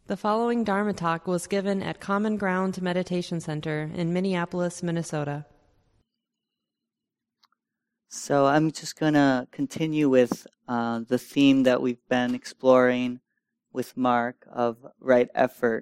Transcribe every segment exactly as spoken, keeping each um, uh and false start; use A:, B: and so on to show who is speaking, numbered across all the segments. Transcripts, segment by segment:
A: The following Dharma talk was given at Common Ground Meditation Center in Minneapolis, Minnesota.
B: So I'm just going to continue with uh, the theme that we've been exploring with Mark of right effort.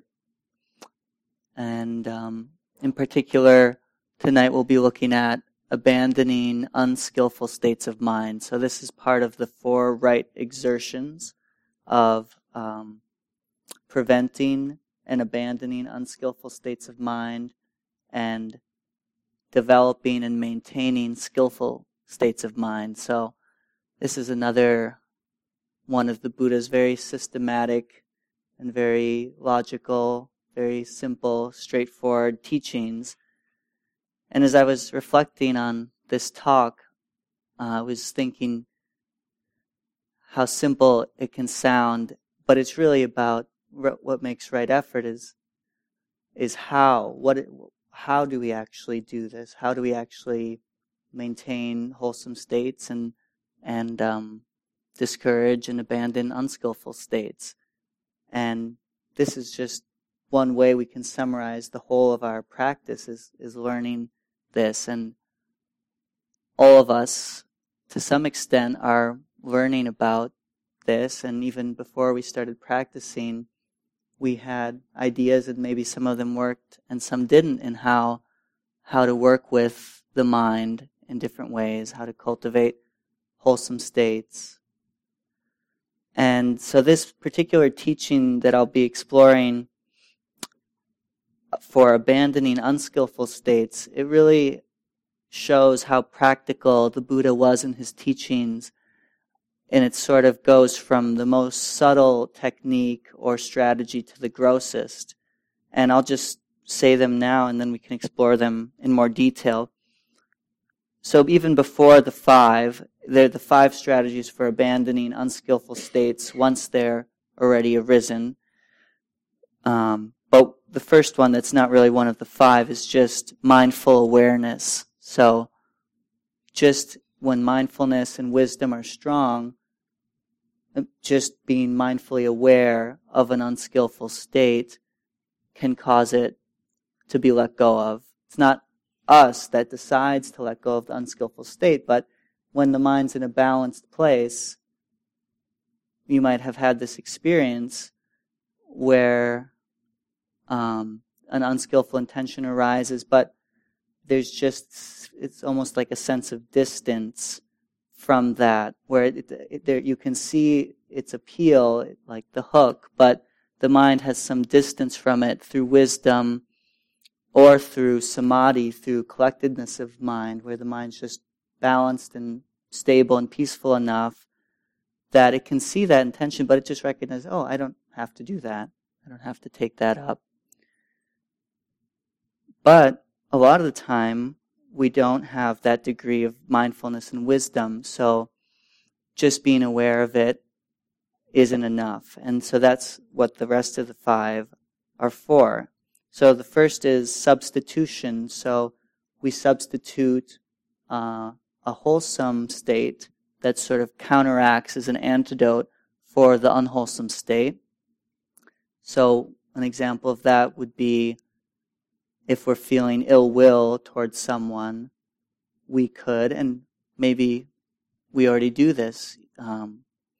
B: And um, in particular, tonight we'll be looking at abandoning unskillful states of mind. So this is part of the four right exertions of um, preventing and abandoning unskillful states of mind and developing and maintaining skillful states of mind. So this is another one of the Buddha's very systematic and very logical, very simple, straightforward teachings. And as I was reflecting on this talk, uh, I was thinking how simple it can sound, but it's really about what makes right effort is is how what it, how do we actually do this? How do we actually maintain wholesome states and and um, discourage and abandon unskillful states? And this is just one way we can summarize the whole of our practice is is learning this. And all of us, to some extent, are learning about this. And even before we started practicing, we had ideas, and maybe some of them worked and some didn't, in how how to work with the mind in different ways, how to cultivate wholesome states. And so this particular teaching that I'll be exploring for abandoning unskillful states, it really shows how practical the Buddha was in his teachings. And it sort of goes from the most subtle technique or strategy to the grossest. And I'll just say them now, and then we can explore them in more detail. So even before the five, they're the five strategies for abandoning unskillful states once they're already arisen. Um, but the first one, that's not really one of the five, is just mindful awareness. So just when mindfulness and wisdom are strong, just being mindfully aware of an unskillful state can cause it to be let go of. It's not us that decides to let go of the unskillful state, but when the mind's in a balanced place, you might have had this experience where um, an unskillful intention arises, but there's just, it's almost like a sense of distance from that, where it, it, there, you can see its appeal, like the hook, but the mind has some distance from it through wisdom or through samadhi, through collectedness of mind, where the mind's just balanced and stable and peaceful enough that it can see that intention, but it just recognizes, oh, I don't have to do that. I don't have to take that up. But a lot of the time, we don't have that degree of mindfulness and wisdom, so just being aware of it isn't enough. And so that's what the rest of the five are for. So the first is substitution. So we substitute uh, a wholesome state that sort of counteracts as an antidote for the unwholesome state. So an example of that would be if we're feeling ill will towards someone, we could, and maybe we already do this, um,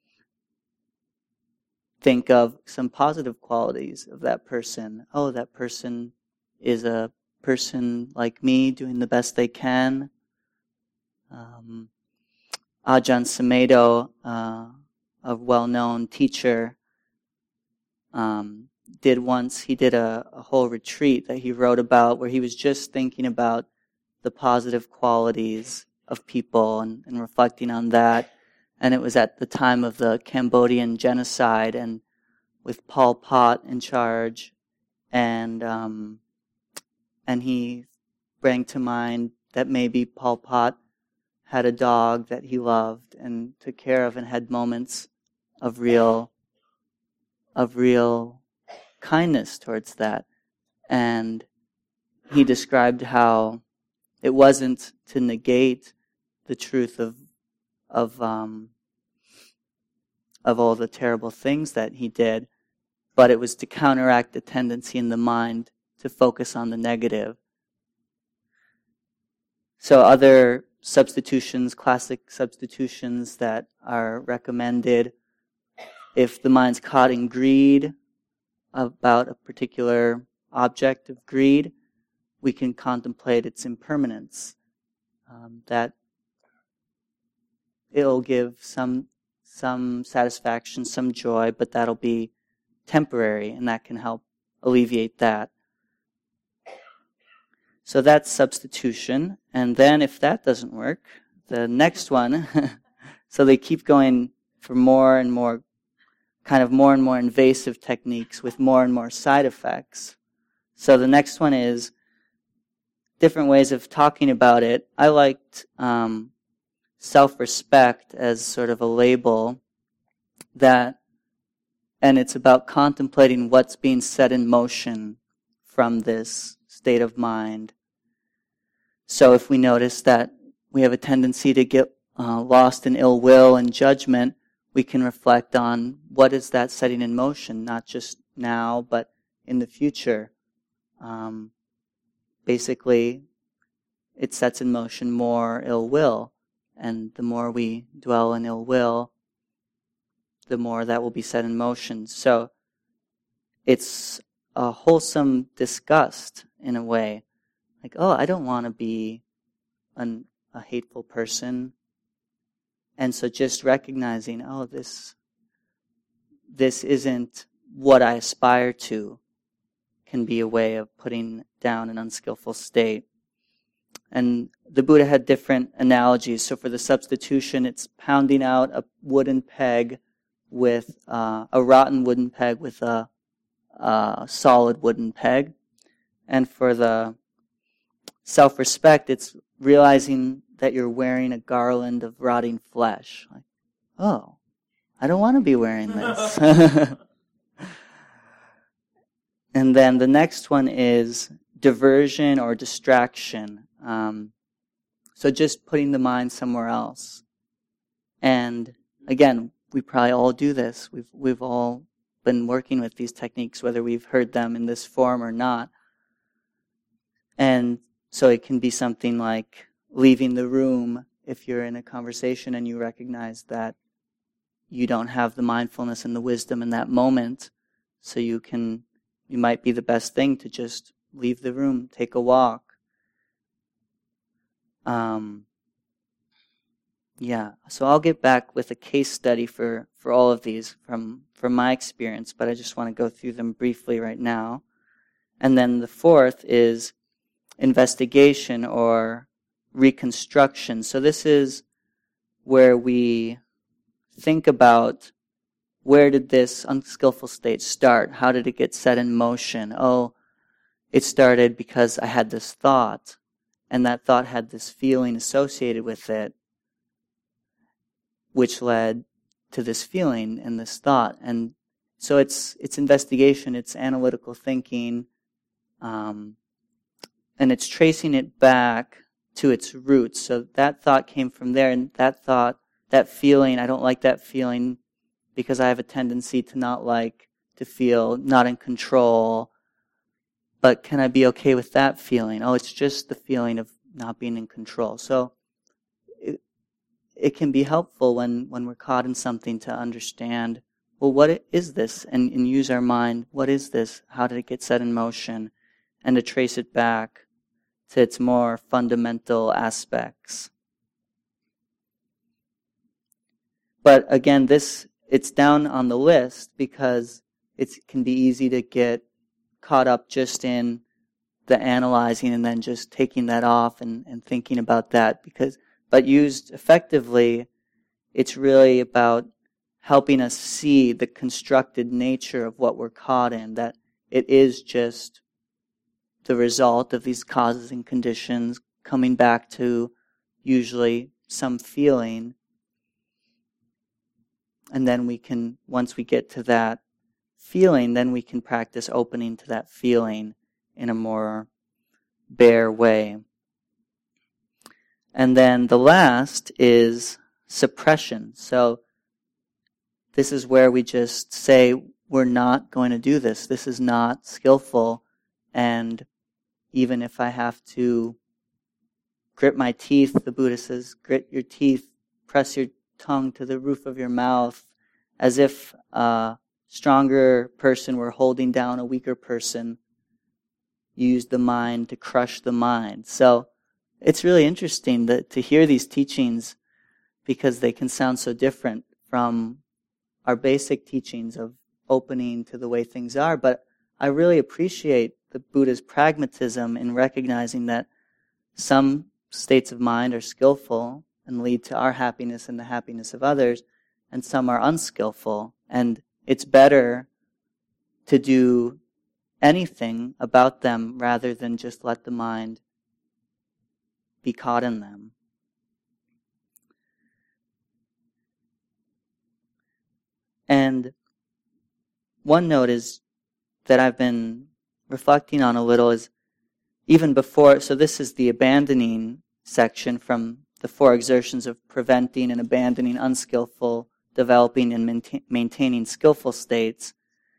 B: think of some positive qualities of that person. Oh, that person is a person like me, doing the best they can. Um, Ajahn Sumedho, uh, a well-known teacher, um, did once, he did a, a whole retreat that he wrote about where he was just thinking about the positive qualities of people and, and reflecting on that. And it was at the time of the Cambodian genocide, and with Pol Pot in charge, and um, and he brought to mind that maybe Pol Pot had a dog that he loved and took care of, and had moments of real of real kindness towards that. And he described how it wasn't to negate the truth of of um, of all the terrible things that he did, but it was to counteract the tendency in the mind to focus on the negative. So other substitutions, classic substitutions that are recommended, if the mind's caught in greed about a particular object of greed, we can contemplate its impermanence. Um, that it'll give some some satisfaction, some joy, but that'll be temporary, and that can help alleviate that. So that's substitution. And then if that doesn't work, the next one, so they keep going for more and more, kind of more and more invasive techniques with more and more side effects. So the next one is different ways of talking about it. I liked um, self-respect as sort of a label that, and it's about contemplating what's being set in motion from this state of mind. So if we notice that we have a tendency to get uh, lost in ill will and judgment, we can reflect on what is that setting in motion, not just now, but in the future. Um, basically, it sets in motion more ill will, and the more we dwell in ill will, the more that will be set in motion. So it's a wholesome disgust in a way. Like, oh, I don't want to be an, a hateful person. And so just recognizing, oh, this, this isn't what I aspire to, can be a way of putting down an unskillful state. And the Buddha had different analogies. So for the substitution, it's pounding out a wooden peg with uh, a rotten wooden peg with a, a solid wooden peg. And for the self-respect, it's realizing that you're wearing a garland of rotting flesh. Like, oh, I don't want to be wearing this. And then the next one is diversion or distraction. Um, so just putting the mind somewhere else. And again, we probably all do this. We've we've all been working with these techniques, whether we've heard them in this form or not. And so it can be something like leaving the room if you're in a conversation and you recognize that you don't have the mindfulness and the wisdom in that moment. So you can, it might be the best thing to just leave the room, take a walk. Um, yeah, so I'll get back with a case study for, for all of these from, from my experience, but I just want to go through them briefly right now. And then the fourth is investigation or reconstruction. So this is where we think about, where did this unskillful state start? How did it get set in motion? Oh, it started because I had this thought, and that thought had this feeling associated with it, which led to this feeling and this thought. And so it's it's investigation, it's analytical thinking, um, and it's tracing it back to its roots. So that thought came from there, and that thought, that feeling, I don't like that feeling because I have a tendency to not like to feel not in control. But can I be okay with that feeling? Oh, it's just the feeling of not being in control. So it, it can be helpful when, when we're caught in something to understand, well, what is this? And, and use our mind. What is this? How did it get set in motion? And to trace it back to its more fundamental aspects. But again, this, it's down on the list because it can be easy to get caught up just in the analyzing and then just taking that off and, and thinking about that. Because, but used effectively, it's really about helping us see the constructed nature of what we're caught in, that it is just the result of these causes and conditions coming back to usually some feeling. And then we can, once we get to that feeling, then we can practice opening to that feeling in a more bare way. And then the last is suppression. So this is where we just say, we're not going to do this. This is not skillful. And even if I have to grit my teeth, the Buddha says, grit your teeth, press your tongue to the roof of your mouth, as if a stronger person were holding down a weaker person. Use the mind to crush the mind. So it's really interesting that, to hear these teachings, because they can sound so different from our basic teachings of opening to the way things are. But I really appreciate the Buddha's pragmatism in recognizing that some states of mind are skillful and lead to our happiness and the happiness of others, and some are unskillful. And it's better to do anything about them rather than just let the mind be caught in them. And one note is that I've been reflecting on a little is even before, so this is the abandoning section from the four exertions of preventing and abandoning unskillful, developing and maintain, maintaining skillful states.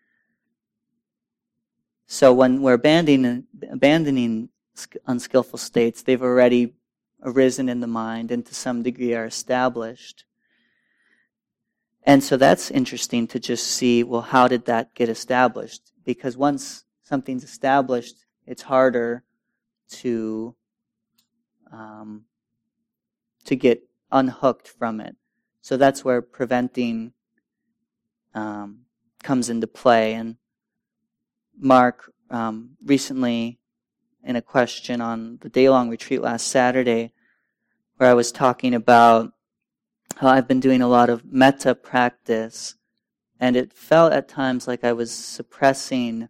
B: So when we're abandoning, abandoning unskillful states, they've already arisen in the mind and to some degree are established. And so that's interesting to just see, well, how did that get established? Because once something's established, it's harder to um, to get unhooked from it. So that's where preventing um, comes into play. And Mark um, recently, in a question on the day-long retreat last Saturday, where I was talking about how I've been doing a lot of metta practice, and it felt at times like I was suppressing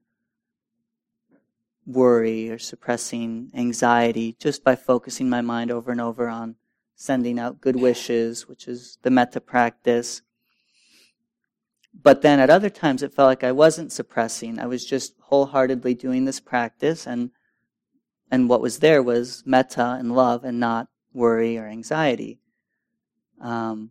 B: worry or suppressing anxiety just by focusing my mind over and over on sending out good wishes, which is the metta practice. But then at other times it felt like I wasn't suppressing. I was just wholeheartedly doing this practice, and and what was there was metta and love and not worry or anxiety. Um,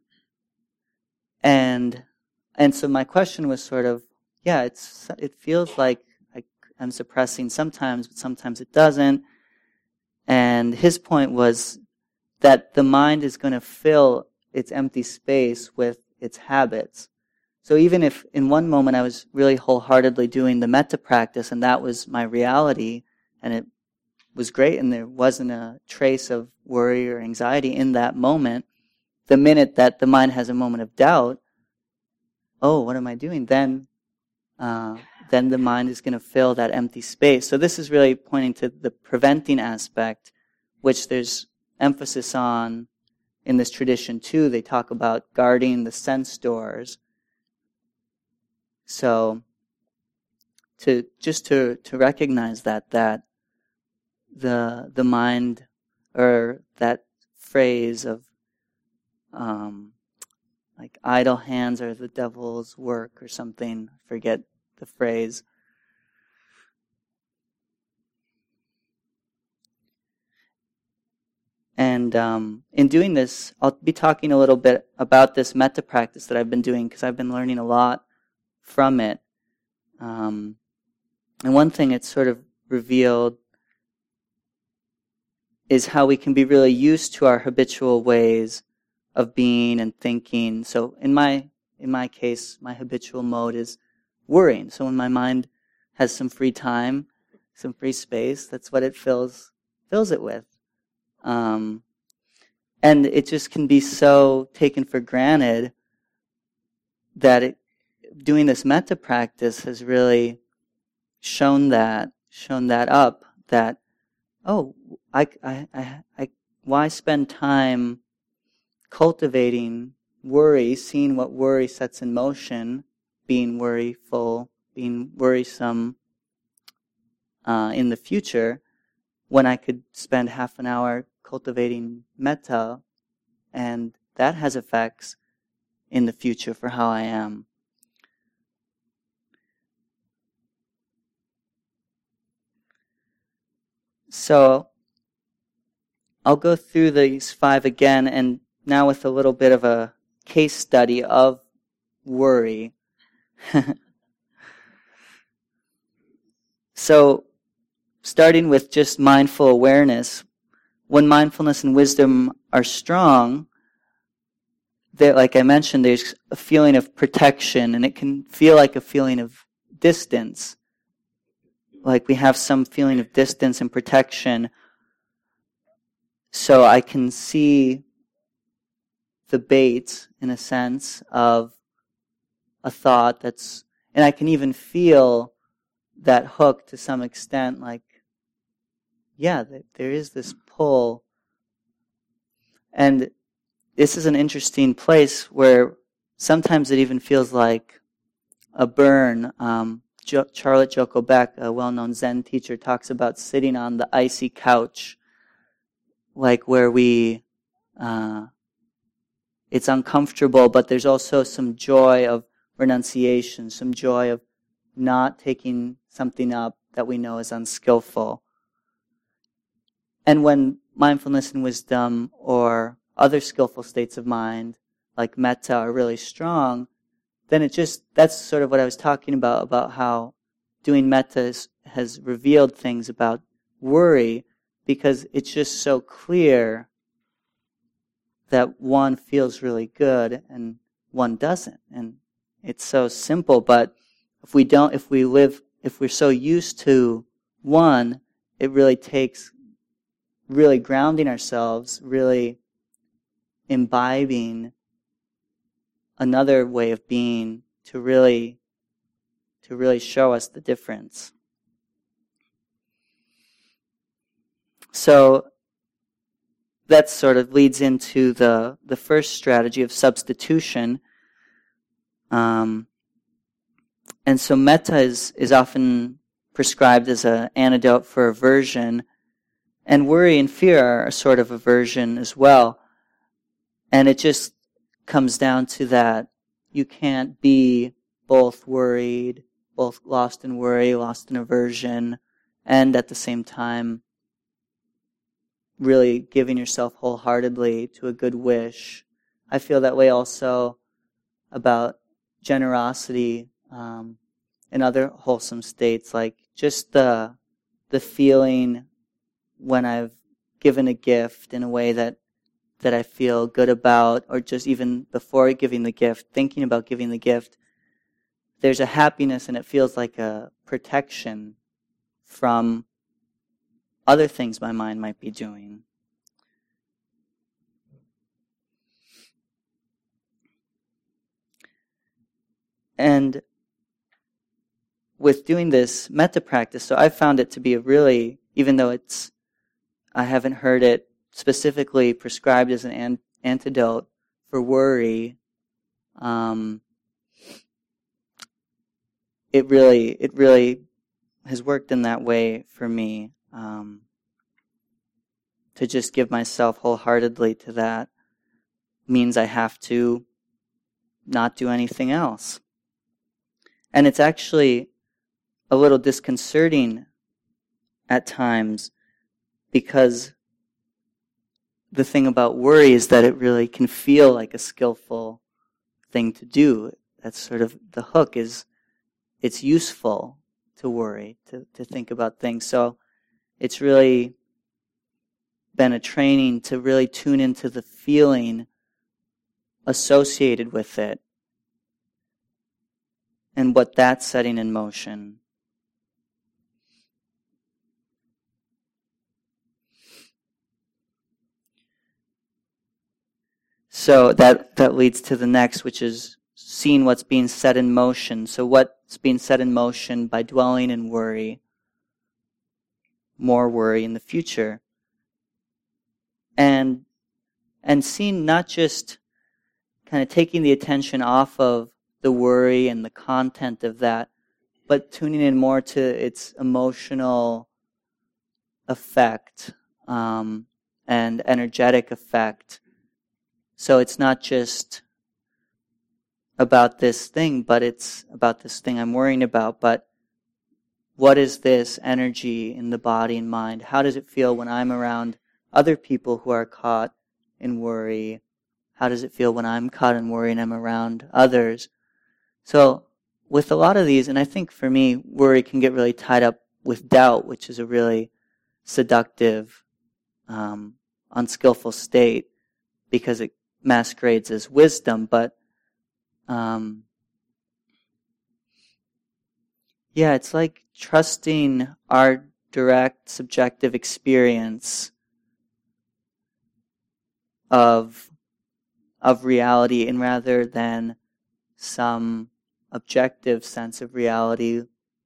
B: and and so my question was sort of, yeah, it's it feels like I, I'm suppressing sometimes, but sometimes it doesn't. And his point was that the mind is going to fill its empty space with its habits. So even if in one moment I was really wholeheartedly doing the metta practice and that was my reality, and it was great and there wasn't a trace of worry or anxiety in that moment, the minute that the mind has a moment of doubt, oh, what am I doing? Then uh, then the mind is going to fill that empty space. So this is really pointing to the preventing aspect, which there's emphasis on in this tradition too. They talk about guarding the sense doors. So to just to, to recognize that, that the the mind, or that phrase of Um, like idle hands are the devil's work or something. I forget the phrase. And um, in doing this, I'll be talking a little bit about this metta practice that I've been doing, because I've been learning a lot from it. Um, and one thing it's sort of revealed is how we can be really used to our habitual ways of being and thinking. So in my in my case, my habitual mode is worrying. So when my mind has some free time, some free space, that's what it fills fills it with. Um, and it just can be so taken for granted that it, doing this metta practice has really shown that shown that up. That oh, I I I, I why spend time cultivating worry, seeing what worry sets in motion, being worryful, being worrisome uh, in the future, when I could spend half an hour cultivating metta, and that has effects in the future for how I am. So I'll go through these five again, and now with a little bit of a case study of worry. So, starting with just mindful awareness, when mindfulness and wisdom are strong, there, like I mentioned, there's a feeling of protection, and it can feel like a feeling of distance. Like we have some feeling of distance and protection. So I can see the bait, in a sense, of a thought that's, and I can even feel that hook to some extent, like, yeah, there is this pull. And this is an interesting place where sometimes it even feels like a burn. Um, jo- Charlotte Joko Beck, a well-known Zen teacher, talks about sitting on the icy couch, like where we, uh, it's uncomfortable, but there's also some joy of renunciation, some joy of not taking something up that we know is unskillful. And when mindfulness and wisdom or other skillful states of mind, like metta, are really strong, then it just, that's sort of what I was talking about, about how doing metta is, has revealed things about worry, because it's just so clear that one feels really good and one doesn't. And it's so simple, but if we don't, if we live, if we're so used to one, it really takes really grounding ourselves, really imbibing another way of being to really, to really show us the difference. So that sort of leads into the, the first strategy of substitution. Um, and so metta is, is often prescribed as an antidote for aversion, and worry and fear are a sort of aversion as well. And it just comes down to that you can't be both worried, both lost in worry, lost in aversion, and at the same time really giving yourself wholeheartedly to a good wish. I feel that way also about generosity um, and other wholesome states, like just the the feeling when I've given a gift in a way that that I feel good about, or just even before giving the gift, thinking about giving the gift, there's a happiness and it feels like a protection from other things my mind might be doing. And with doing this metta practice, so I've found it to be a really, even though it's, I haven't heard it specifically prescribed as an, an antidote for worry, um, it really, it really has worked in that way for me, um, to just give myself wholeheartedly to that means I have to not do anything else. And it's actually a little disconcerting at times, because the thing about worry is that it really can feel like a skillful thing to do. That's sort of the hook, is it's useful to worry, to, to think about things. So it's really been a training to really tune into the feeling associated with it and what that's setting in motion. So that, that leads to the next, which is seeing what's being set in motion. So what's being set in motion by dwelling in worry, more worry in the future. And, and seeing, not just kind of taking the attention off of the worry and the content of that, but tuning in more to its emotional effect um, and energetic effect. So it's not just about this thing, but it's about this thing I'm worrying about. But what is this energy in the body and mind? How does it feel when I'm around other people who are caught in worry? How does it feel when I'm caught in worry and I'm around others? So with a lot of these, and I think for me, worry can get really tied up with doubt, which is a really seductive, um, unskillful state because it masquerades as wisdom. But um, yeah, it's like trusting our direct subjective experience of of reality, and rather than some objective sense of reality,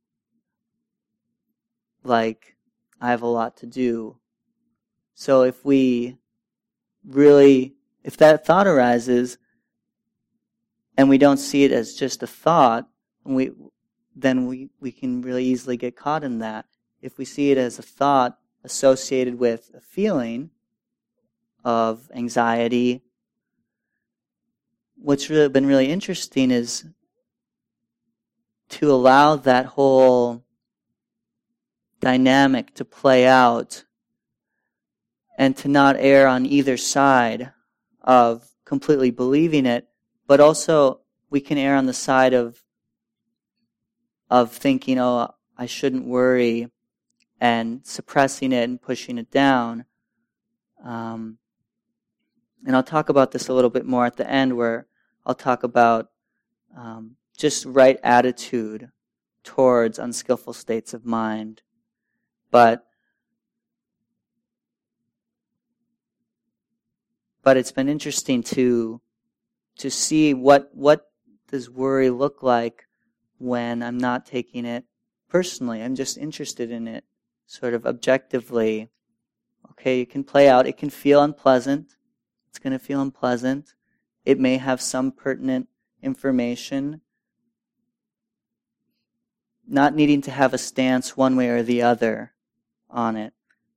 B: like I have a lot to do. So if we really, if that thought arises and we don't see it as just a thought, we then we, we can really easily get caught in that. If we see it as a thought associated with a feeling of anxiety, what's really been really interesting is to allow that whole dynamic to play out and to not err on either side of completely believing it, but also we can err on the side of of thinking, oh, I shouldn't worry, and suppressing it and pushing it down. Um, and I'll talk about this a little bit more at the end, where I'll talk about um, just right attitude towards unskillful states of mind. But but it's been interesting to to see what what does worry look like when I'm not taking it personally. I'm just interested in it sort of objectively. Okay, it can play out. It can feel unpleasant. It's going to feel unpleasant. It may have some pertinent information. Not needing to have a stance one way or the other on it.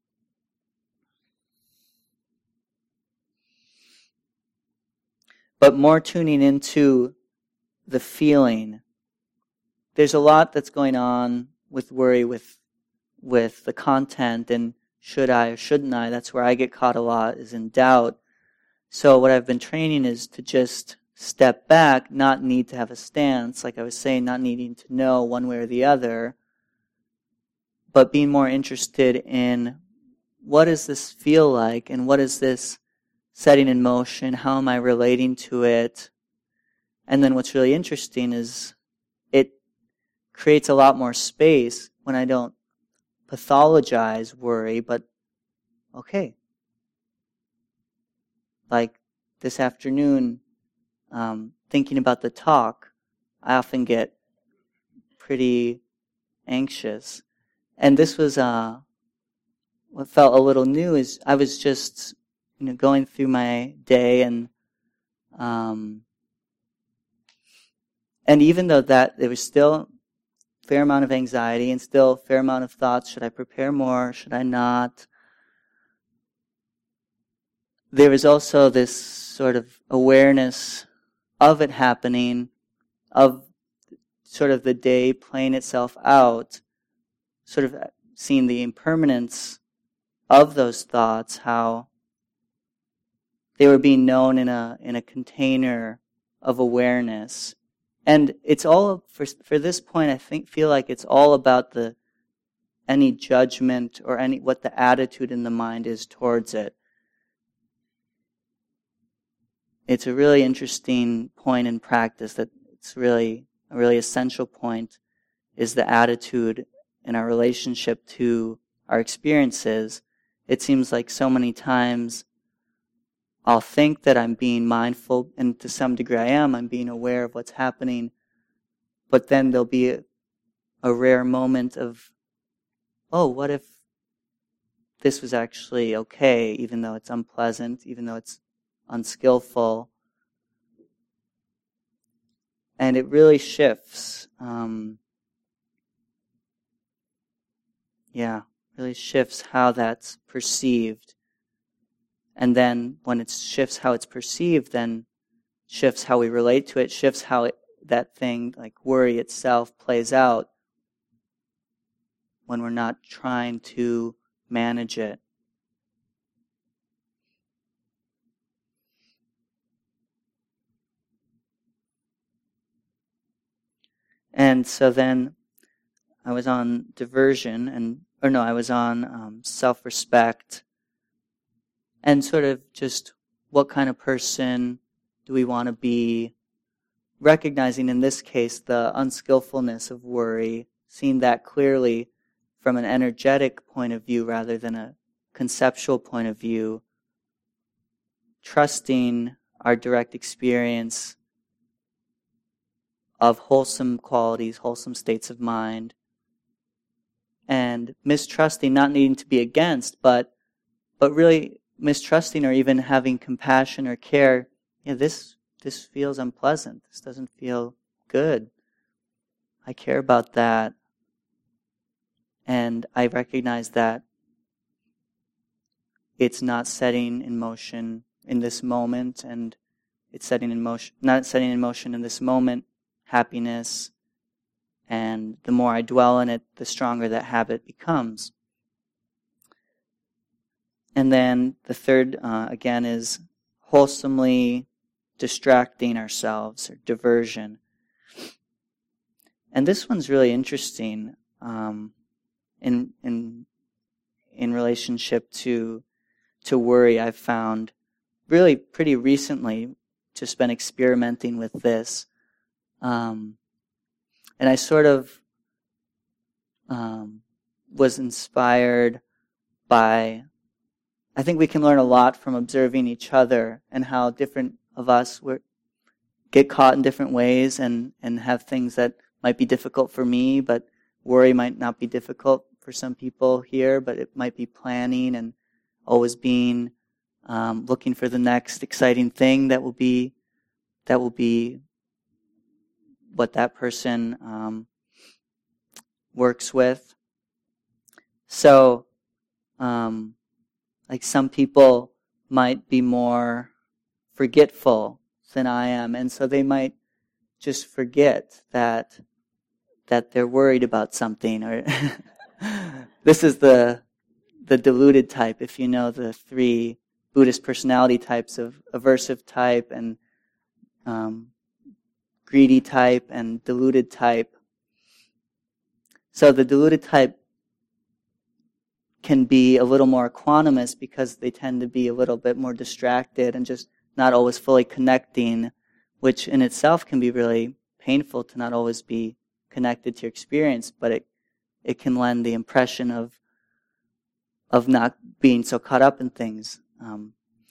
B: But more tuning into the feeling. There's a lot that's going on with worry, with with the content, and should I or shouldn't I? That's where I get caught a lot, is in doubt. So what I've been training is to just step back, not need to have a stance, like I was saying, not needing to know one way or the other, but being more interested in what does this feel like, and what is this setting in motion, how am I relating to it? And then what's really interesting is it creates a lot more space when I don't pathologize worry, but okay. Like this afternoon, um, thinking about the talk, I often get pretty anxious. And this was uh, what felt a little new is I was just you know going through my day, and um, and even though that there was still a fair amount of anxiety and still a fair amount of thoughts, should I prepare more, should I not? There was also this sort of awareness of it happening, of sort of the day playing itself out, sort of seeing the impermanence of those thoughts, how they were being known in a in a container of awareness. And it's all, for for this point, I think feel like it's all about the any judgment or any what the attitude in the mind is towards it. It's a really interesting point in practice that it's really a really essential point, is the attitude in our relationship to our experiences. It seems like so many times I'll think that I'm being mindful, and to some degree I am, I'm being aware of what's happening, but then there'll be a, a rare moment of, oh, what if this was actually okay, even though it's unpleasant, even though it's unskillful. And it really shifts. Um, yeah, really shifts how that's perceived. And then when it shifts how it's perceived, then shifts how we relate to it, shifts how it, that thing, like worry itself, plays out when we're not trying to manage it. And so then I was on diversion, and or no, I was on um, self-respect, and sort of just what kind of person do we want to be, recognizing in this case the unskillfulness of worry, seeing that clearly from an energetic point of view rather than a conceptual point of view, trusting our direct experience of wholesome qualities, wholesome states of mind, and mistrusting, not needing to be against, but but really mistrusting or even having compassion or care. Yeah, this this feels unpleasant. This doesn't feel good. I care about that. And I recognize that it's not setting in motion in this moment, and it's setting in motion, not setting in motion in this moment, happiness. And the more I dwell in it, the stronger that habit becomes. And then the third, uh, again, is wholesomely distracting ourselves, or diversion. And this one's really interesting um, in in in relationship to to worry. I've found really pretty recently just been experimenting with this. Um, And I sort of um, was inspired by, I think we can learn a lot from observing each other and how different of us were, get caught in different ways and, and have things that might be difficult for me, but worry might not be difficult for some people here, but it might be planning and always being um, looking for the next exciting thing that will be that will be what that person um, works with. So, um, like some people might be more forgetful than I am, and so they might just forget that that they're worried about something. Or this is the the deluded type, if you know the three Buddhist personality types of aversive type and um, greedy type and deluded type. So the deluded type can be a little more equanimous because they tend to be a little bit more distracted and just not always fully connecting, which in itself can be really painful to not always be connected to your experience, but it it can lend the impression of of not being so caught up in things. Um,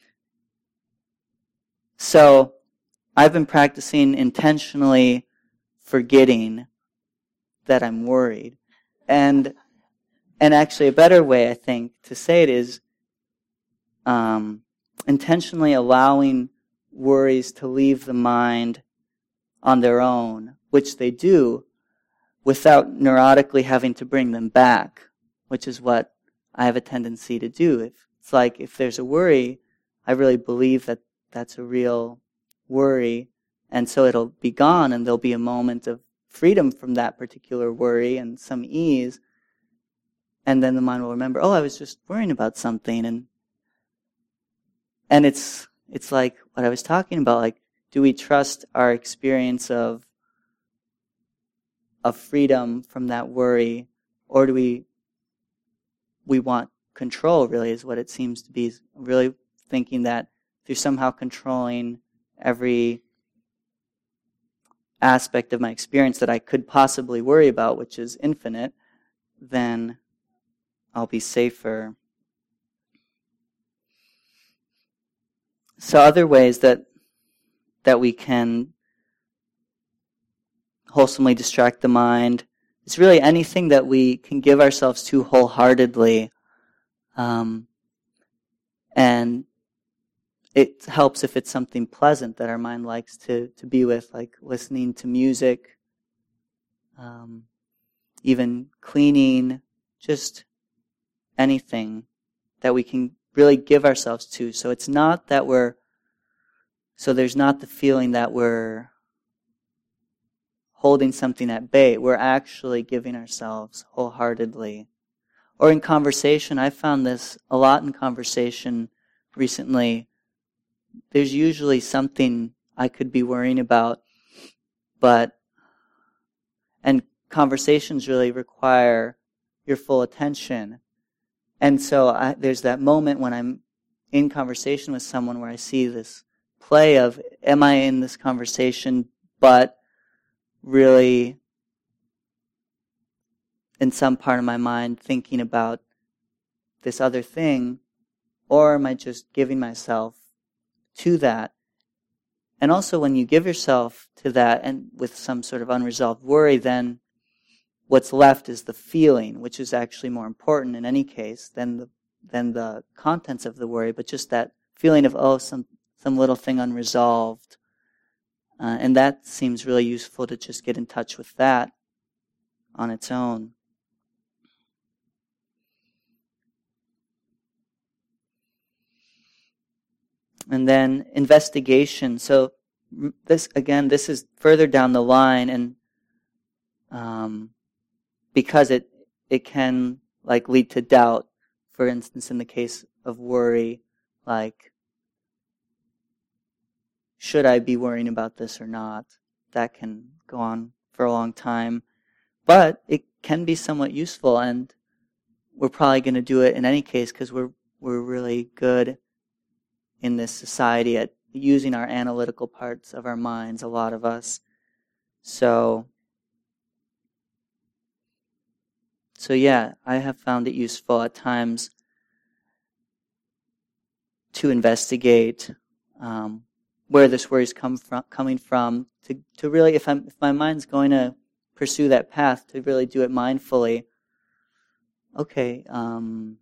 B: so I've been practicing intentionally forgetting that I'm worried. And and actually a better way, I think, to say it is um, intentionally allowing worries to leave the mind on their own, which they do, without neurotically having to bring them back, which is what I have a tendency to do. If it's like if there's a worry, I really believe that that's a real worry, and so it'll be gone, and there'll be a moment of freedom from that particular worry and some ease, and then the mind will remember, oh, I was just worrying about something, and and it's it's like what I was talking about, like, do we trust our experience of of freedom from that worry, or do we we want control, really, is what it seems to be, really thinking that through somehow controlling every aspect of my experience that I could possibly worry about, which is infinite, then I'll be safer. So other ways that that we can wholesomely distract the mind is really anything that we can give ourselves to wholeheartedly. Um, and it helps if it's something pleasant that our mind likes to, to be with, like listening to music, um, even cleaning, just anything that we can really give ourselves to. So it's not that we're, so there's not the feeling that we're holding something at bay. We're actually giving ourselves wholeheartedly. Or in conversation, I found this a lot in conversation recently. There's usually something I could be worrying about, but, and conversations really require your full attention. And so I, there's that moment when I'm in conversation with someone where I see this play of, am I in this conversation, but really in some part of my mind thinking about this other thing, or am I just giving myself to that? And also when you give yourself to that and with some sort of unresolved worry, then what's left is the feeling, which is actually more important in any case than the than the contents of the worry, but just that feeling of, oh, some, some little thing unresolved. Uh, and that seems really useful to just get in touch with that on its own. And then investigation. So this, again, this is further down the line, and um, because it it can like lead to doubt. For instance, in the case of worry, like, should I be worrying about this or not? That can go on for a long time. But it can be somewhat useful, and we're probably going to do it in any case because we're we're really good in this society at using our analytical parts of our minds, a lot of us. So, so yeah, I have found it useful at times to investigate um, where this worry is come from, coming from, to, to really, if I'm if my mind's going to pursue that path, to really do it mindfully. Okay, um,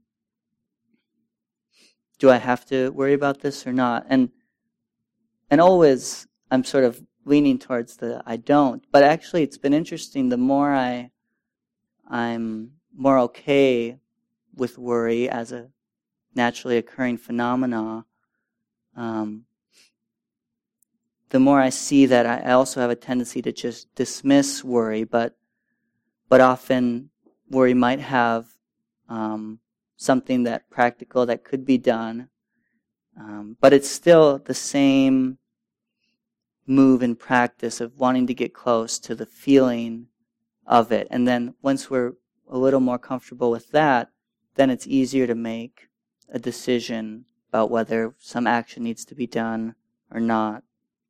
B: do I have to worry about this or not? And and always I'm sort of leaning towards the I don't. But actually, it's been interesting. The more I I'm more okay with worry as a naturally occurring phenomena, um, the more I see that I also have a tendency to just dismiss worry, but but often worry might have um, something that practical that could be done, um, but it's still the same move in practice of wanting to get close to the feeling of it. And then once we're a little more comfortable with that, then it's easier to make a decision about whether some action needs to be done or not.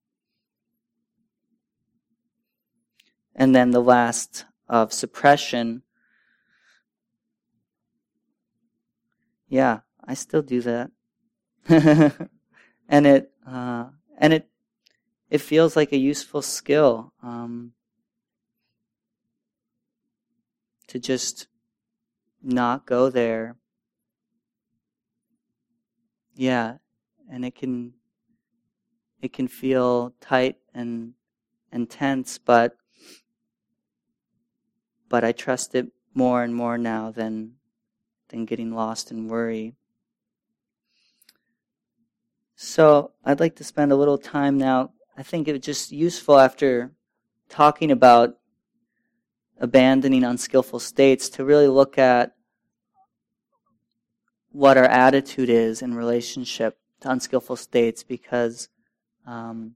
B: And then the last of suppression. Yeah, I still do that. and it uh, and it it feels like a useful skill um, to just not go there. Yeah, and it can it can feel tight and and tense, but but I trust it more and more now than than getting lost in worry. So I'd like to spend a little time now. I think it was just useful after talking about abandoning unskillful states to really look at what our attitude is in relationship to unskillful states, because um,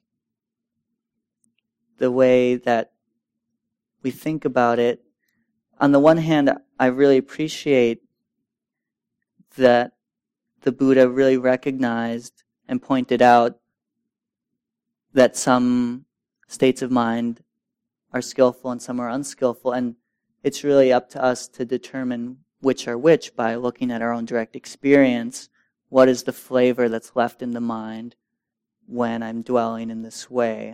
B: the way that we think about it, on the one hand, I really appreciate that the Buddha really recognized and pointed out that some states of mind are skillful and some are unskillful, and it's really up to us to determine which are which by looking at our own direct experience. What is the flavor that's left in the mind when I'm dwelling in this way?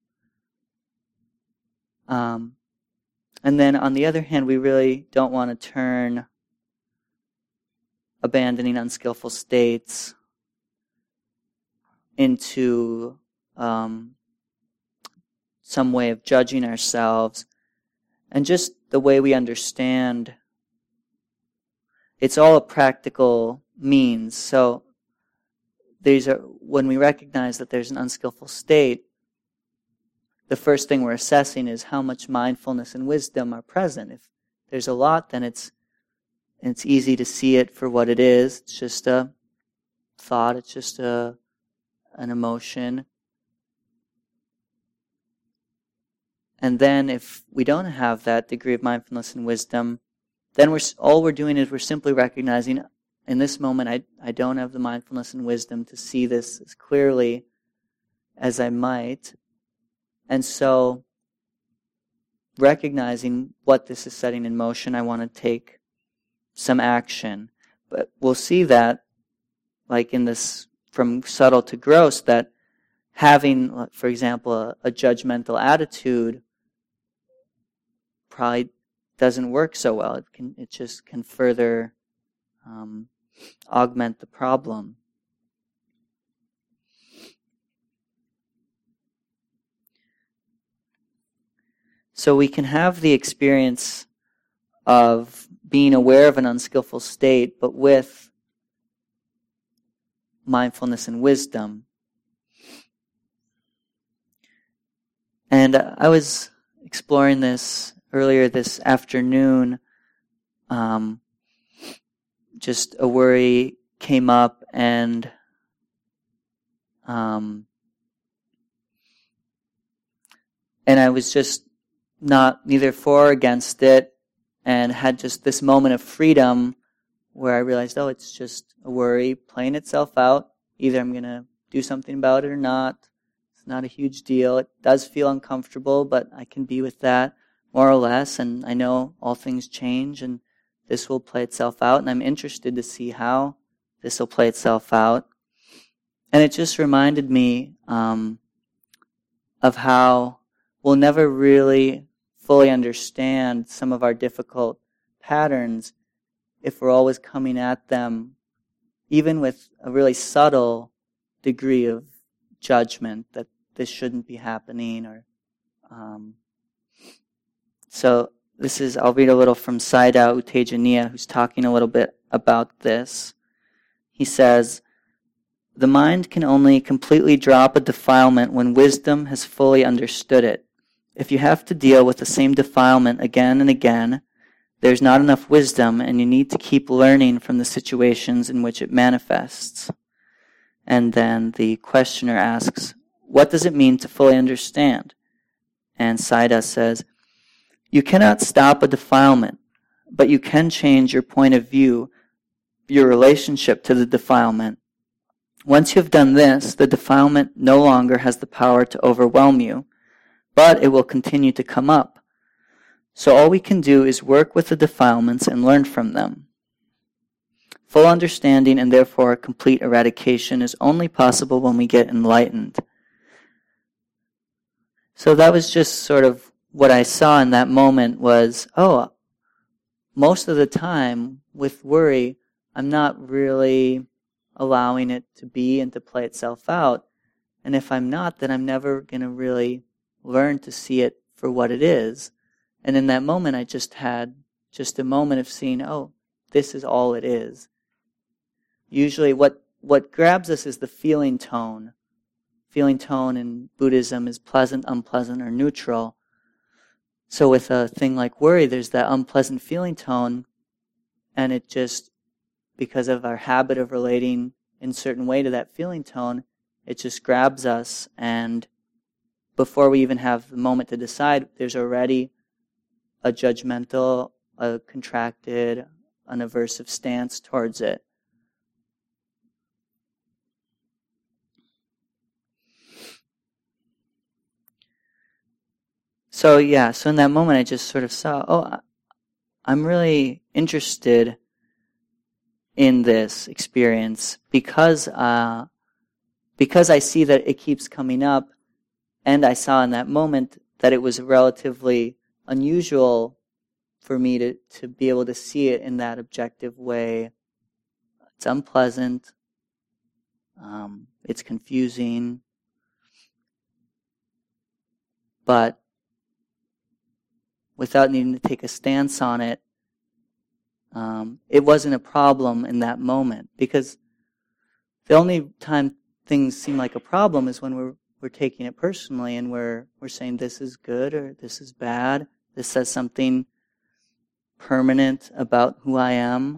B: Um, and then on the other hand, we really don't want to turn abandoning unskillful states into um, some way of judging ourselves. And just the way we understand, it's all a practical means. So there's a, when we recognize that there's an unskillful state, the first thing we're assessing is how much mindfulness and wisdom are present. If there's a lot, then it's it's easy to see it for what it is. It's just a thought. It's just a an emotion. And then if we don't have that degree of mindfulness and wisdom, then we're all we're doing is we're simply recognizing, in this moment, I, I don't have the mindfulness and wisdom to see this as clearly as I might. And so, recognizing what this is setting in motion, I want to take some action. But we'll see that, like in this, from subtle to gross, that having, for example, a, a judgmental attitude probably doesn't work so well. It can, it just can further um, augment the problem. So we can have the experience of being aware of an unskillful state, but with mindfulness and wisdom. And I was exploring this earlier this afternoon. Um, just a worry came up, and um, and I was just not neither for or against it, and had just this moment of freedom where I realized, oh, it's just a worry playing itself out. Either I'm going to do something about it or not. It's not a huge deal. It does feel uncomfortable, but I can be with that more or less, and I know all things change, and this will play itself out, and I'm interested to see how this will play itself out. And it just reminded me um, of how we'll never really fully understand some of our difficult patterns if we're always coming at them, even with a really subtle degree of judgment that this shouldn't be happening. Or um, so this is, I'll read a little from Sayadaw U Tejaniya, who's talking a little bit about this. He says, "The mind can only completely drop a defilement when wisdom has fully understood it. If you have to deal with the same defilement again and again, there's not enough wisdom, and you need to keep learning from the situations in which it manifests." And then the questioner asks, what does it mean to fully understand? And Sayadaw says, you cannot stop a defilement, but you can change your point of view, your relationship to the defilement. Once you have done this, the defilement no longer has the power to overwhelm you, but it will continue to come up. So all we can do is work with the defilements and learn from them. Full understanding and therefore complete eradication is only possible when we get enlightened. So that was just sort of what I saw in that moment was, oh, most of the time with worry, I'm not really allowing it to be and to play itself out. And if I'm not, then I'm never going to really learn to see it for what it is. And in that moment, I just had just a moment of seeing, oh, this is all it is. Usually what, what grabs us is the feeling tone. Feeling tone in Buddhism is pleasant, unpleasant, or neutral. So with a thing like worry, there's that unpleasant feeling tone, and it just, because of our habit of relating in a certain way to that feeling tone, it just grabs us, and before we even have the moment to decide, there's already a judgmental, a contracted, an aversive stance towards it. So yeah, so in that moment I just sort of saw, oh, I'm really interested in this experience because uh, because I see that it keeps coming up, and I saw in that moment that it was relatively unusual for me to, to be able to see it in that objective way. It's unpleasant. Um, it's confusing. But without needing to take a stance on it, um, it wasn't a problem in that moment. Because the only time things seem like a problem is when we're we're taking it personally and we're we're saying this is good or this is bad. This says something permanent about who I am.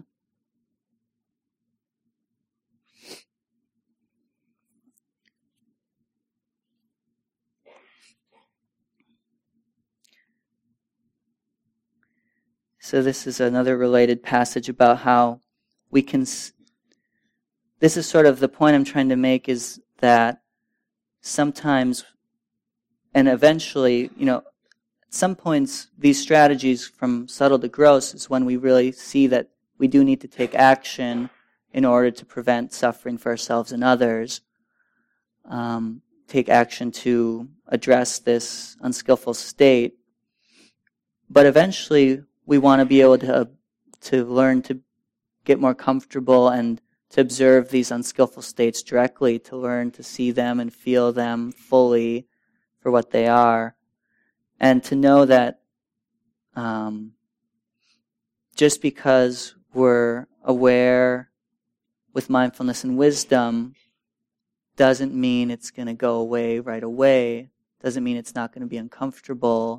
B: So this is another related passage about how we can, s- this is sort of the point I'm trying to make, is that sometimes and eventually, you know, at some points, these strategies from subtle to gross is when we really see that we do need to take action in order to prevent suffering for ourselves and others. Um, take action to address this unskillful state. But eventually, we want to be able to to learn to get more comfortable and to observe these unskillful states directly, to learn to see them and feel them fully for what they are, and to know that um, just because we're aware with mindfulness and wisdom doesn't mean it's going to go away right away, doesn't mean it's not going to be uncomfortable.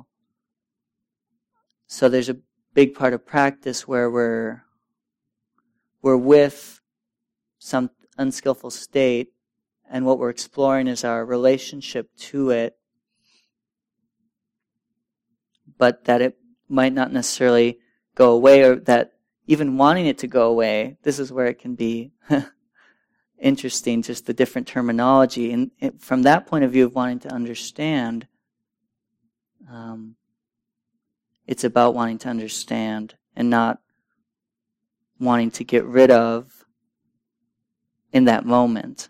B: So there's a big part of practice where we're we're with some unskillful state, and what we're exploring is our relationship to it, but that it might not necessarily go away, or that even wanting it to go away, this is where it can be interesting, just the different terminology. And it, from that point of view of wanting to understand, um, it's about wanting to understand and not wanting to get rid of in that moment.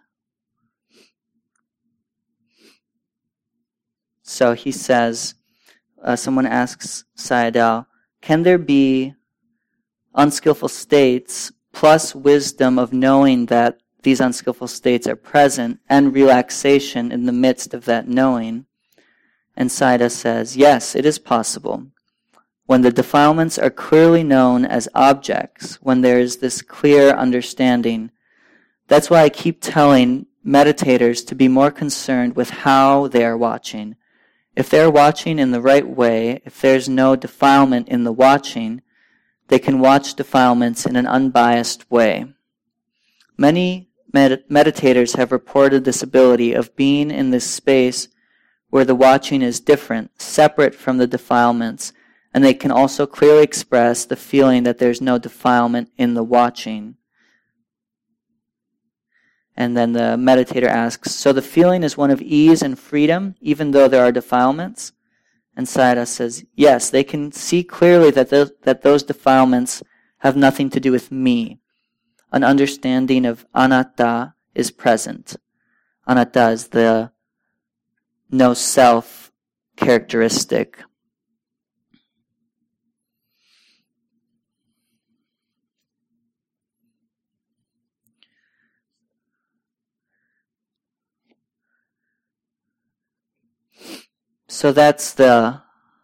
B: So he says, uh, someone asks Sayadaw, can there be unskillful states plus wisdom of knowing that these unskillful states are present and relaxation in the midst of that knowing? And Sayadaw says, yes, it is possible. When the defilements are clearly known as objects, when there is this clear understanding. That's why I keep telling meditators to be more concerned with how they are watching. If they're watching in the right way, if there's no defilement in the watching, they can watch defilements in an unbiased way. Many med- meditators have reported this ability of being in this space where the watching is different, separate from the defilements, and they can also clearly express the feeling that there's no defilement in the watching. And then the meditator asks, so the feeling is one of ease and freedom, even though there are defilements? And Sayadaw says, yes, they can see clearly that those, that those defilements have nothing to do with me. An understanding of anatta is present. Anatta is the no self characteristic. So that's the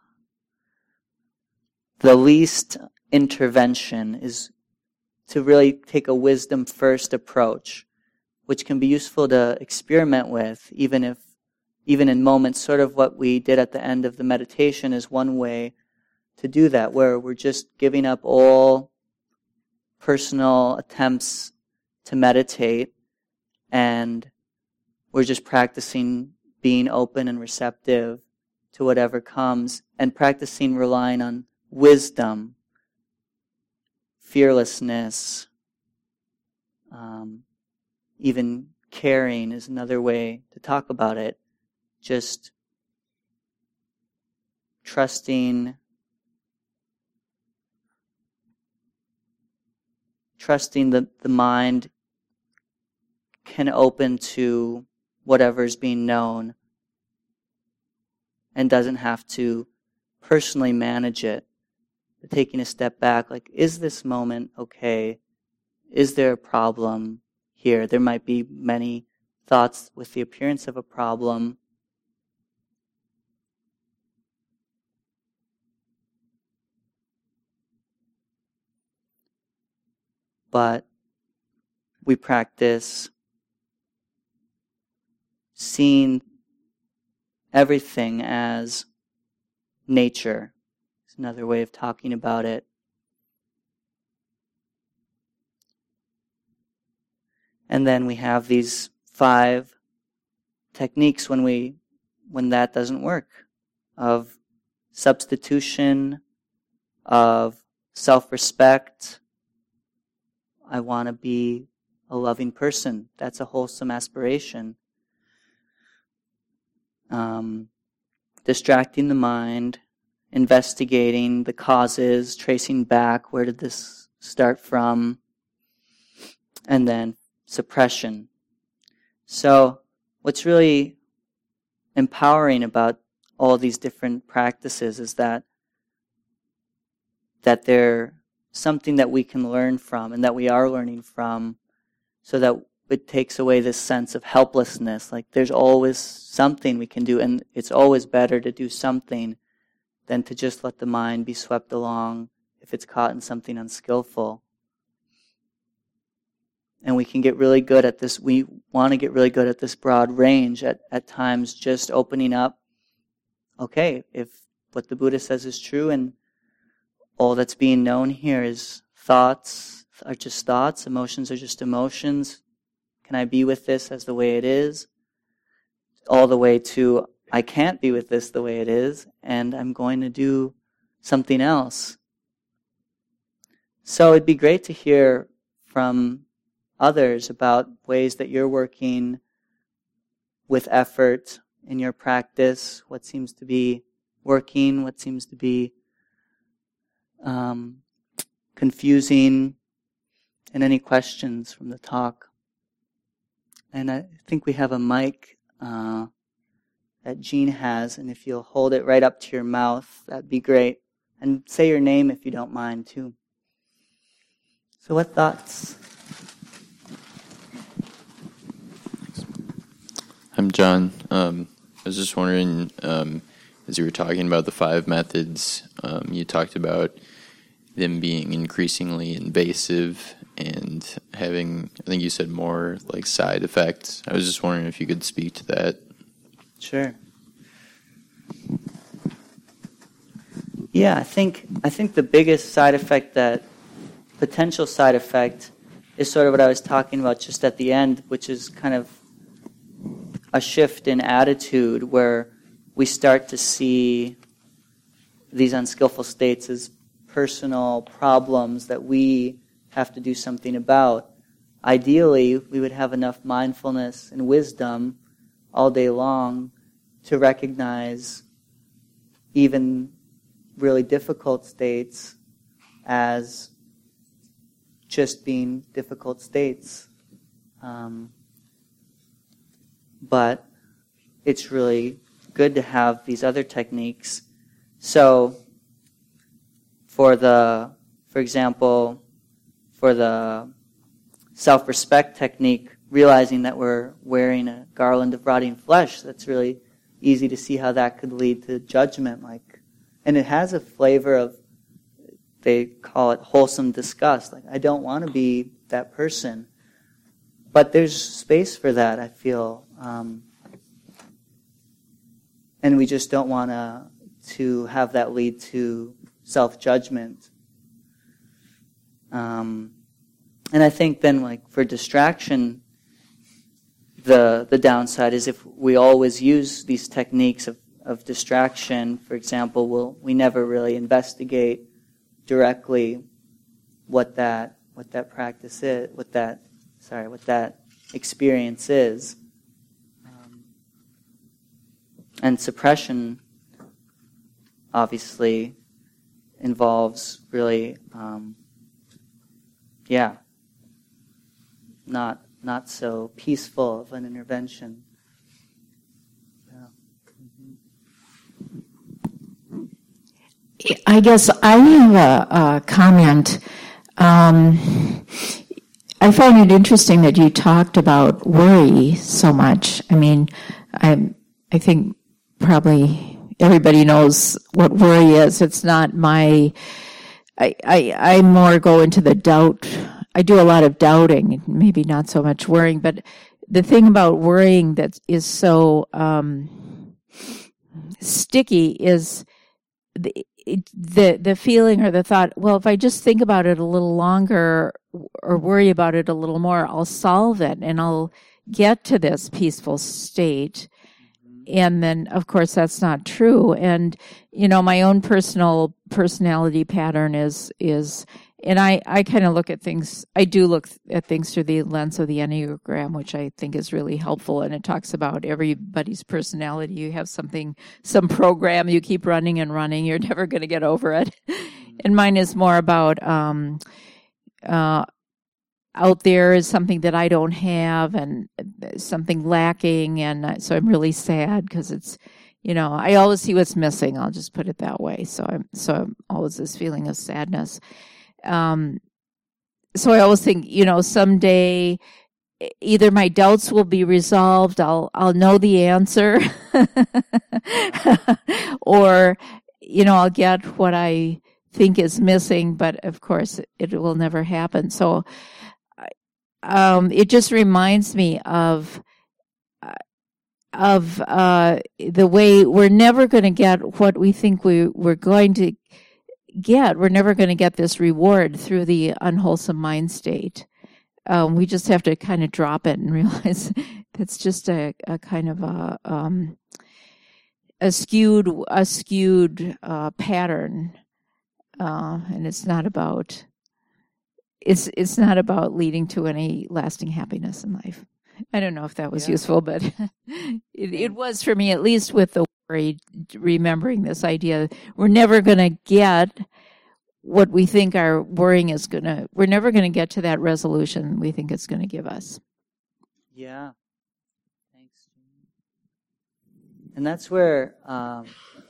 B: the least intervention, is to really take a wisdom first approach, which can be useful to experiment with, even if even in moments, sort of what we did at the end of the meditation is one way to do that, where we're just giving up all personal attempts to meditate, and we're just practicing being open and receptive to whatever comes, and practicing relying on wisdom, fearlessness, um, even caring is another way to talk about it. Just trusting, trusting that the mind can open to whatever's being known and doesn't have to personally manage it. But taking a step back, like, is this moment okay? Is there a problem here? There might be many thoughts with the appearance of a problem. But we practice seeing everything as nature. It's another way of talking about it. And then we have these five techniques when we when that doesn't work, of substitution, of self-respect. I want to be a loving person. That's a wholesome aspiration. Um, distracting the mind, investigating the causes, tracing back, where did this start from, and then suppression. So what's really empowering about all these different practices is that that they're something that we can learn from and that we are learning from, so that it takes away this sense of helplessness. Like there's always something we can do, and it's always better to do something than to just let the mind be swept along if it's caught in something unskillful. And we can get really good at this. We want to get really good at this broad range, at, at times just opening up. Okay, if what the Buddha says is true and all that's being known here is thoughts are just thoughts, emotions are just emotions, can I be with this as the way it is? All the way to, I can't be with this the way it is, and I'm going to do something else. So it'd be great to hear from others about ways that you're working with effort in your practice, what seems to be working, what seems to be um, confusing, and any questions from the talk. And I think we have a mic uh, that Jean has, and if you'll hold it right up to your mouth, that'd be great. And say your name if you don't mind, too. So what thoughts?
C: I'm John. Um, I was just wondering, um, as you were talking about the five methods, um, you talked about them being increasingly invasive and having, I think you said, more like side effects. I was just wondering if you could speak to that.
B: Sure. Yeah, I think I think the biggest side effect, that potential side effect, is sort of what I was talking about just at the end, which is kind of a shift in attitude where we start to see these unskillful states as personal problems that we have to do something about. Ideally, we would have enough mindfulness and wisdom all day long to recognize even really difficult states as just being difficult states. Um, but it's really good to have these other techniques. So, for the, for example, for the self-respect technique, realizing that we're wearing a garland of rotting flesh, that's really easy to see how that could lead to judgment. Like, and it has a flavor of, they call it wholesome disgust. Like, I don't want to be that person. But there's space for that, I feel. Um, and we just don't want to to have that lead to self-judgment. Um, and I think then, like, for distraction, the the downside is if we always use these techniques of, of distraction, for example, we'll, we never really investigate directly what that what that practice is, what that sorry, what that experience is. Um, and suppression obviously involves really, um, yeah, not not so peaceful of an intervention. Yeah.
D: I guess I have a, a comment. Um, I find it interesting that you talked about worry so much. I mean, I I think probably everybody knows what worry is. It's not my. I I, I more go into the doubt. I do a lot of doubting, maybe not so much worrying. But the thing about worrying that is so um, sticky is the. It, the the feeling or the thought, well, if I just think about it a little longer or worry about it a little more, I'll solve it and I'll get to this peaceful state. And then, of course, that's not true. And, you know, my own personal personality pattern is, is, and I, I kind of look at things, I do look at things through the lens of the Enneagram, which I think is really helpful. And it talks about everybody's personality. You have something, some program, you keep running and running, you're never going to get over it. And mine is more about, um, uh, out there is something that I don't have and something lacking. And so I'm really sad because it's, you know, I always see what's missing. I'll just put it that way. So I'm, so I'm always this feeling of sadness. Um, so I always think, you know, someday either my doubts will be resolved. I'll, I'll know the answer or, you know, I'll get what I think is missing, but of course it will never happen. So, Um, it just reminds me of, uh, of, uh, the way we're never going to get what we think we, we're going to get. We're never going to get this reward through the unwholesome mind state. Um, we just have to kind of drop it and realize that's just a, a kind of a, um, a skewed, a skewed, uh, pattern. Uh, and it's not about, It's it's not about leading to any lasting happiness in life. I don't know if that was yeah. useful, but it, it was for me, at least with the worry, remembering this idea. We're never going to get what we think our worrying is going to, we're never going to get to that resolution we think it's going to give us.
B: Yeah. Thanks. And that's where, um,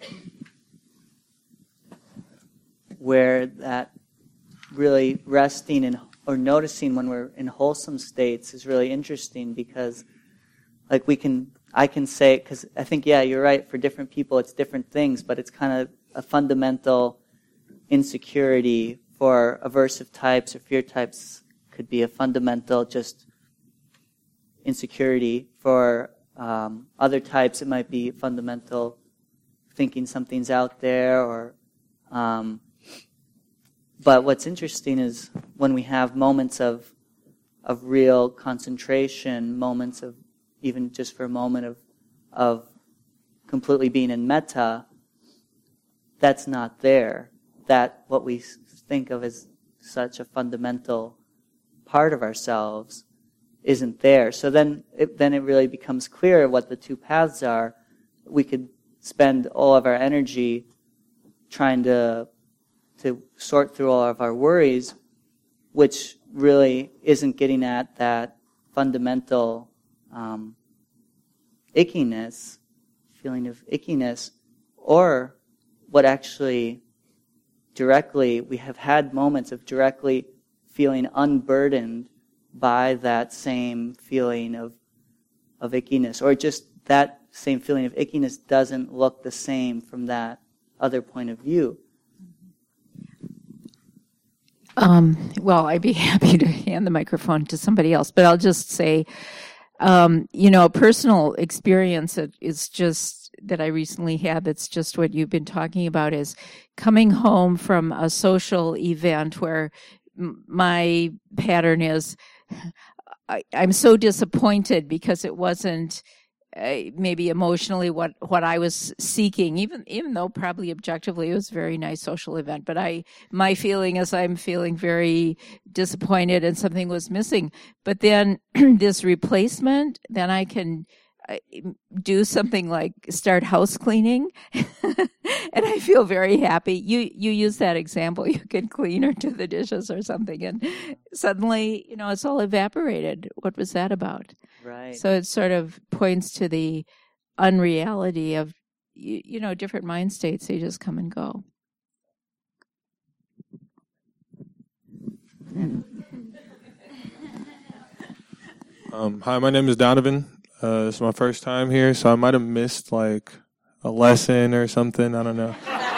B: where that really resting in or noticing when we're in wholesome states is really interesting because like we can, I can say, because I think, yeah, you're right, for different people it's different things, but it's kind of a fundamental insecurity. For aversive types or fear types could be a fundamental just insecurity. For um, other types it might be fundamental thinking something's out there or um, But what's interesting is when we have moments of of real concentration, moments of even just for a moment of of completely being in metta, that's not there. That what we think of as such a fundamental part of ourselves isn't there. So then it, then it really becomes clear what the two paths are. We could spend all of our energy trying to to sort through all of our worries, which really isn't getting at that fundamental um, ickiness, feeling of ickiness, or what actually directly, we have had moments of directly feeling unburdened by that same feeling of of ickiness, or just that same feeling of ickiness doesn't look the same from that other point of view.
D: Um, well, I'd be happy to hand the microphone to somebody else, but I'll just say, um, you know, a personal experience that is just that I recently had that's just what you've been talking about is coming home from a social event where m- my pattern is I, I'm so disappointed because it wasn't Uh, maybe emotionally what, what I was seeking, even even though probably objectively it was a very nice social event. But I my feeling is I'm feeling very disappointed and something was missing. But then this replacement, then I can uh, do something like start house cleaning, and I feel very happy. You you use that example. You can clean or do the dishes or something, and suddenly you know it's all evaporated. What was that about?
B: Right.
D: So it sort of points to the unreality of, you, you know, different mind states. They just come and go.
E: Um, hi, my name is Donovan. Uh, this is my first time here, so I might have missed like a lesson or something. I don't know.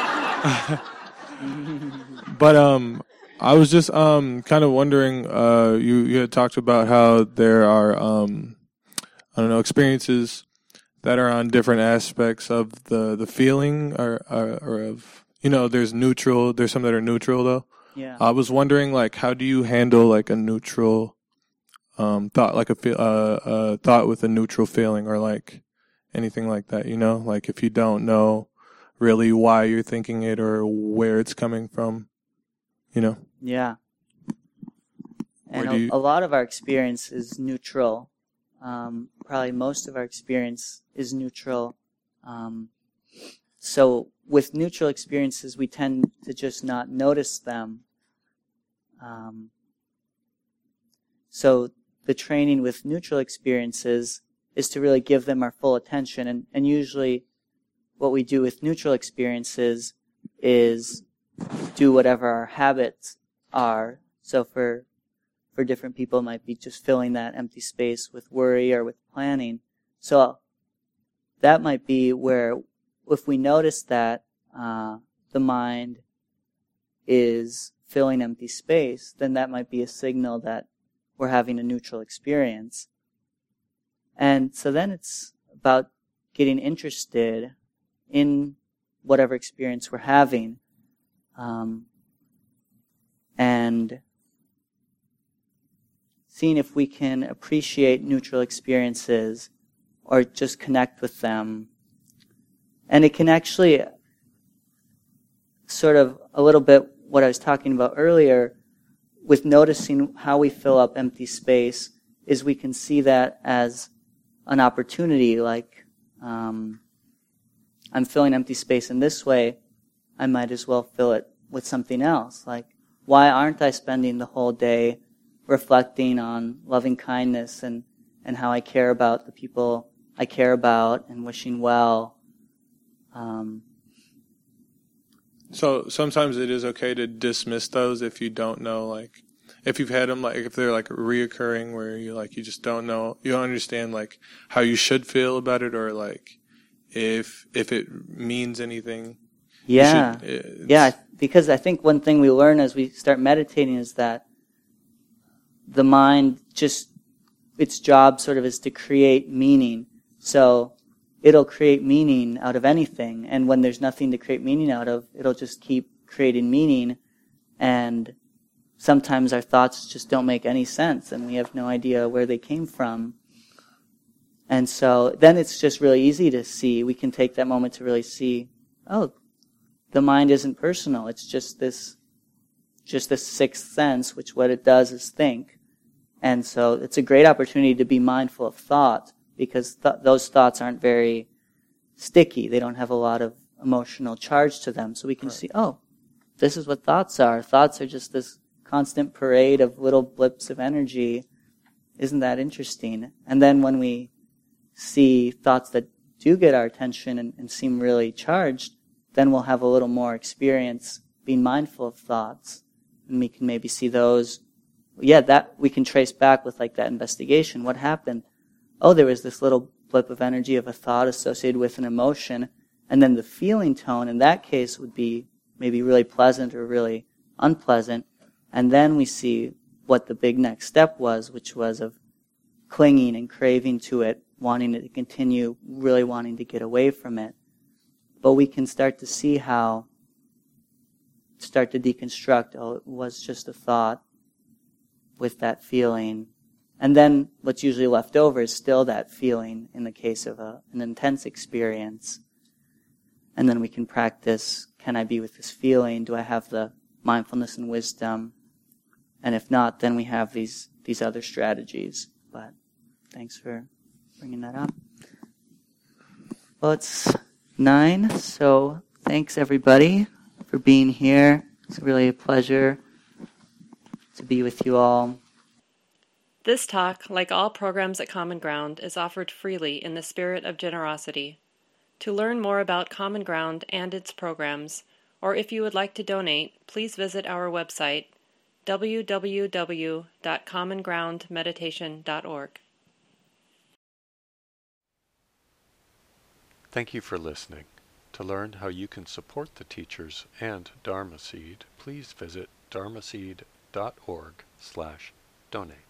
E: But um, I was just um kind of wondering. Uh, you you had talked about how there are um, I don't know, experiences that are on different aspects of the the feeling, or or, or of you know, there's neutral. There's some that are neutral though.
B: Yeah.
E: I was wondering, like, how do you handle like a neutral um thought, like a feel, uh, uh thought with a neutral feeling, or like anything like that, you know? Like if you don't know really why you're thinking it or where it's coming from, you know?
B: Yeah. And
E: do
B: a,
E: you-
B: a lot of our experience is neutral. Um, probably most of our experience is neutral. Um, so with neutral experiences, we tend to just not notice them. Um, so the training with neutral experiences is to really give them our full attention. And, and usually what we do with neutral experiences is do whatever our habits are. So for for different people, it might be just filling that empty space with worry or with planning. So that might be where, if we notice that uh, the mind is filling empty space, then that might be a signal that we're having a neutral experience. And so then it's about getting interested in whatever experience we're having. Um, and seeing if we can appreciate neutral experiences or just connect with them. And it can actually sort of a little bit what I was talking about earlier with noticing how we fill up empty space is we can see that as an opportunity, like um, I'm filling empty space in this way, I might as well fill it with something else. Like, why aren't I spending the whole day reflecting on loving kindness and, and how I care about the people I care about and wishing well? Um,
E: So sometimes it is okay to dismiss those if you don't know, like, if you've had them, like, if they're like reoccurring where you like, you just don't know, you don't understand like how you should feel about it or like if, if it means anything.
B: yeah.
E: Should,
B: yeah, because I think one thing we learn as we start meditating is that the mind just, its job sort of is to create meaning. So it'll create meaning out of anything. And when there's nothing to create meaning out of, it'll just keep creating meaning. And sometimes our thoughts just don't make any sense and we have no idea where they came from. And so then it's just really easy to see. We can take that moment to really see, oh, the mind isn't personal. It's just this, just this sixth sense, which what it does is think. And so it's a great opportunity to be mindful of thought, because th- those thoughts aren't very sticky. They don't have a lot of emotional charge to them. So we can right. see, oh, this is what thoughts are. Thoughts are just this constant parade of little blips of energy. Isn't that interesting? And then when we see thoughts that do get our attention and, and seem really charged, then we'll have a little more experience being mindful of thoughts. And we can maybe see those. Yeah, that we can trace back with like that investigation. What happened? Oh, there was this little blip of energy of a thought associated with an emotion. And then the feeling tone in that case would be maybe really pleasant or really unpleasant. And then we see what the big next step was, which was of clinging and craving to it, wanting it to continue, really wanting to get away from it. But we can start to see how, start to deconstruct, oh, it was just a thought with that feeling. And then what's usually left over is still that feeling in the case of a, an intense experience. And then we can practice, can I be with this feeling? Do I have the mindfulness and wisdom? And if not, then we have these, these other strategies. But thanks for bringing that up. Well, it's nine, so thanks everybody for being here. It's really a pleasure to be with you all.
A: This talk, like all programs at Common Ground, is offered freely in the spirit of generosity. To learn more about Common Ground and its programs, or if you would like to donate, please visit our website, w w w dot common ground meditation dot org.
F: Thank you for listening. To learn how you can support the teachers and Dharma Seed, please visit dharma seed dot org slash donate.